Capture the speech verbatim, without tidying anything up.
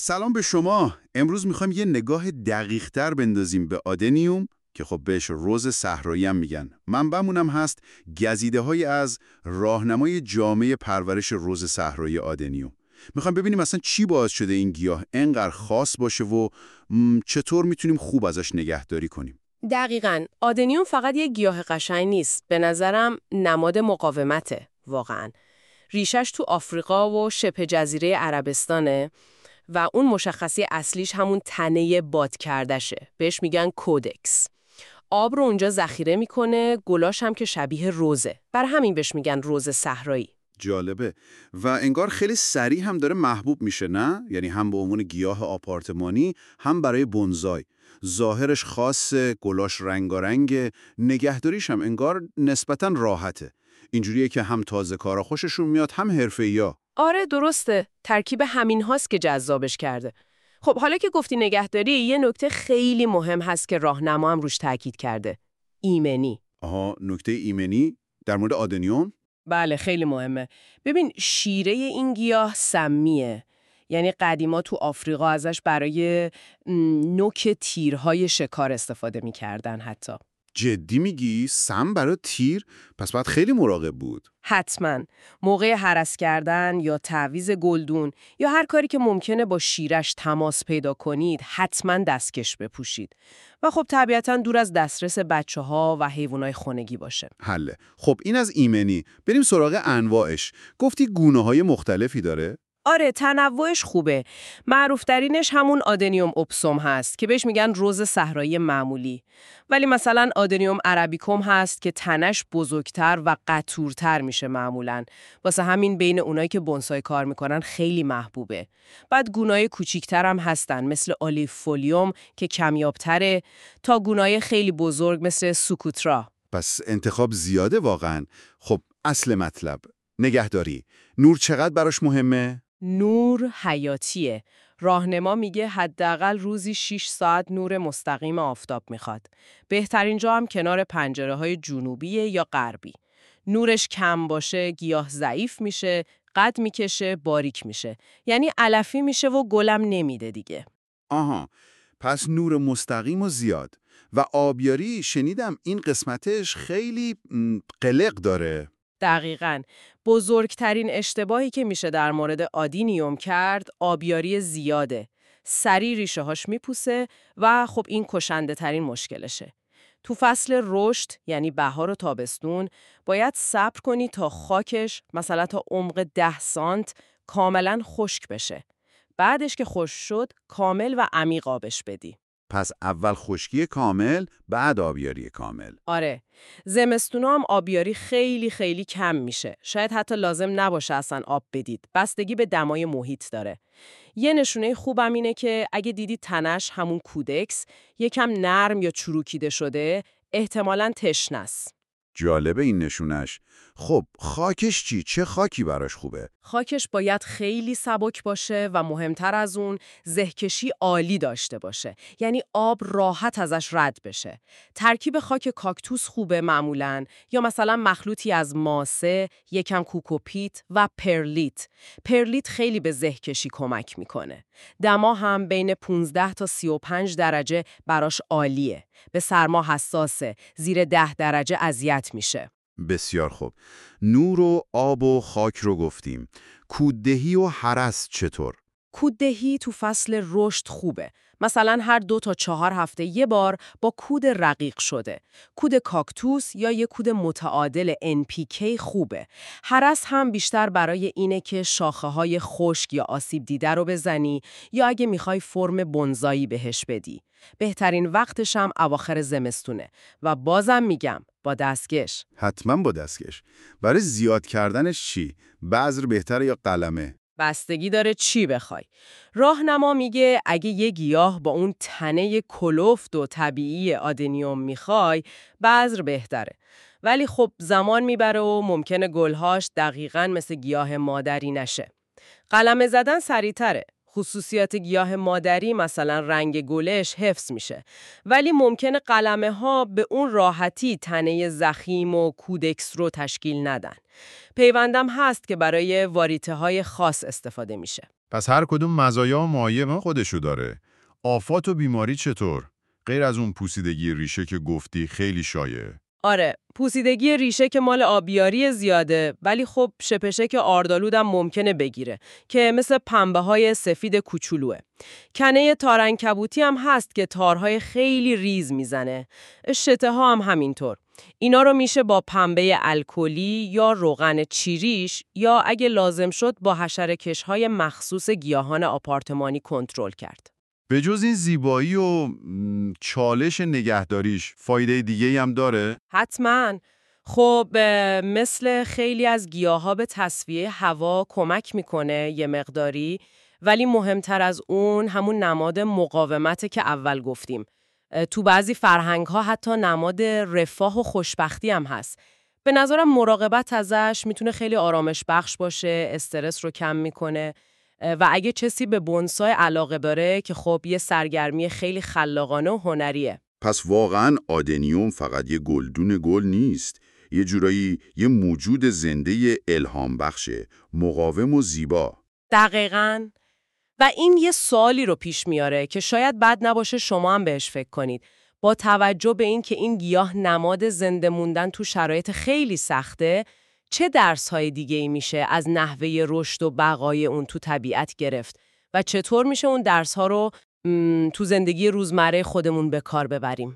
سلام به شما. امروز میخوایم یه نگاه دقیق‌تر بندازیم به آدنیوم که خب بهش رز صحرایی هم میگن. منبعمونم هست گزیده‌های از راهنمای جامع پرورش رز صحرایی آدنیوم. میخوایم ببینیم اصلا چی باعث شده این گیاه انقدر خاص باشه و م، چطور میتونیم خوب ازش نگهداری کنیم. دقیقاً. آدنیوم فقط یک گیاه قشنگ نیست. به نظرم نماد مقاومته واقعاً. ریشش تو آفریقا و شبه جزیره عربستانه و اون مشخصی اصلیش همون تنه باد کردشه. بهش میگن کودکس. آب رو اونجا ذخیره میکنه، گلاش هم که شبیه روزه. بر همین بهش میگن رز صحرایی. جالبه و انگار خیلی سریع هم داره محبوب میشه، نه؟ یعنی هم به عنوان گیاه آپارتمانی هم برای بونزای. ظاهرش خاصه، گلاش رنگارنگ، نگهداریش هم انگار نسبتاً راحته. اینجوریه که هم تازه کارا خوششون میاد هم حرفه‌ای‌ها. آره درسته. ترکیب همین هاست که جذابش کرده. خب حالا که گفتی نگهداری، یه نکته خیلی مهم هست که راهنما هم روش تاکید کرده. ایمنی. آها، نکته ایمنی در مورد آدنیوم؟ بله خیلی مهمه. ببین شیره این گیاه سمیه. یعنی قدیما تو آفریقا ازش برای م، نوک تیرهای شکار استفاده میکردن حتی. جدی میگی؟ سم برای تیر؟ پس باید خیلی مراقب بود. حتما. موقع هرس کردن یا تعویض گلدون یا هر کاری که ممکنه با شیرش تماس پیدا کنید حتما دستکش بپوشید. و خب طبیعتا دور از دسترس بچه ها و حیوانات خانگی باشه. حله. خب این از ایمنی. بریم سراغ انواعش. گفتی گونه های مختلفی داره؟ آره تنوعش خوبه. معروفترینش همون آدنیوم اپسوم هست که بهش میگن رز صحرایی معمولی. ولی مثلا آدنیوم عربیکوم هست که تنش بزرگتر و قطورتر میشه معمولاً. واسه همین بین اونایی که بونسای کار میکنن خیلی محبوبه. بعد گونای کوچیکتر هم هستن مثل آلیفولیوم که کمیابتره تا گونای خیلی بزرگ مثل سوکوترا. پس انتخاب زیاده واقعا. خب اصل مطلب نگهداری. نور چقدر براش مهمه؟ نور حیاتیه. راهنما میگه حداقل روزی شش ساعت نور مستقیم آفتاب میخواد. بهترین جا هم کنار پنجره‌های جنوبی یا غربی. نورش کم باشه گیاه ضعیف میشه، قد میکشه، باریک میشه. یعنی علفی میشه و گلم نمیده دیگه. آها، پس نور مستقیم و زیاد. و آبیاری شنیدم این قسمتش خیلی م، قلق داره. دقیقاً. بزرگترین اشتباهی که میشه در مورد آدینیوم کرد آبیاری زیاده. سریع ریشه هاش میپوسه و خب این کشنده ترین مشکلشه. تو فصل رشد یعنی بهار و تابستون باید صبر کنی تا خاکش مثلا تا عمق ده سانت کاملا خشک بشه. بعدش که خشک شد کامل و عمیق آبش بدی. پس اول خشکی کامل، بعد آبیاری کامل. آره. زمستونا هم آبیاری خیلی خیلی کم میشه. شاید حتی لازم نباشه اصلا آب بدید. بستگی به دمای محیط داره. یه نشونه خوبم اینه که اگه دیدی تنش همون کودکس یکم نرم یا چروکیده شده، احتمالاً تشنه است. جالبه این نشونش. خب خاکش چی؟ چه خاکی براش خوبه؟ خاکش باید خیلی سبک باشه و مهمتر از اون زهکشی عالی داشته باشه. یعنی آب راحت ازش رد بشه. ترکیب خاک کاکتوس خوبه معمولاً یا مثلا مخلوطی از ماسه، یکم کوکوپیت و پرلیت. پرلیت خیلی به زهکشی کمک میکنه. دما هم بین پانزده تا سی و پنج درجه براش عالیه. به سرما حساسه. زیر ده درجه اذیت میشه. بسیار خوب. نور و آب و خاک رو گفتیم. کوددهی و هرس چطور؟ کوددهی تو فصل رشد خوبه. مثلا هر دو تا چهار هفته یه بار با کود رقیق شده. کود کاکتوس یا یه کود متعادل ان پی کی خوبه. هرس هم بیشتر برای اینه که شاخه های خشک یا آسیب دیده رو بزنی یا اگه میخوای فرم بونزایی بهش بدی. بهترین وقتش هم اواخر زمستونه و بازم میگم با دستکش. حتما با دستکش. برای زیاد کردنش چی؟ بذر بهتره یا قلمه؟ بستگی داره چی بخوای. راهنما میگه اگه یه گیاه با اون تنه کلفت و طبیعی آدنیوم میخوای، بذر بهتره. ولی خب زمان میبره و ممکنه گلهاش دقیقاً مثل گیاه مادری نشه. قلمه زدن سریع‌تره. خصوصیات گیاه مادری مثلا رنگ گلش حفظ میشه. ولی ممکنه قلمه ها به اون راحتی تنه ضخیم و کودکس رو تشکیل ندن. پیوندم هست که برای واریته های خاص استفاده میشه. پس هر کدوم مزایا و معایب خودشو داره. آفات و بیماری چطور؟ غیر از اون پوسیدگی ریشه که گفتی خیلی شایعه. آره، پوسیدگی ریشه که مال آبیاری زیاده، ولی خب شپشک آردالودم ممکنه بگیره که مثل پنبه های سفید کوچولوه. کنه تارعنکبوتی هم هست که تارهای خیلی ریز میزنه. شته ها هم همینطور. اینا رو میشه با پنبه الکلی یا روغن چیریش یا اگه لازم شد با حشره‌کش های مخصوص گیاهان آپارتمانی کنترل کرد. به جز این زیبایی و م، چالش نگهداریش فایده دیگه هم داره؟ حتماً. خب مثل خیلی از گیاها به تصفیه هوا کمک میکنه یه مقداری، ولی مهمتر از اون همون نماد مقاومته که اول گفتیم. تو بعضی فرهنگ ها حتی نماد رفاه و خوشبختی هم هست. به نظرم مراقبت ازش میتونه خیلی آرامش بخش باشه، استرس رو کم میکنه و اگه کسی به بونسای علاقه داره که خب یه سرگرمی خیلی خلاقانه و هنریه. پس واقعاً آدنیوم فقط یه گلدون گل نیست. یه جورایی یه موجود زنده الهام بخشه، مقاوم و زیبا. دقیقاً. و این یه سوالی رو پیش میاره که شاید بد نباشه شما هم بهش فکر کنید. با توجه به این که این گیاه نماد زنده موندن تو شرایط خیلی سخته، چه درس‌های دیگه‌ای میشه از نحوه رشد و بقای اون تو طبیعت گرفت و چطور میشه اون درس‌ها رو م، تو زندگی روزمره خودمون به کار ببریم؟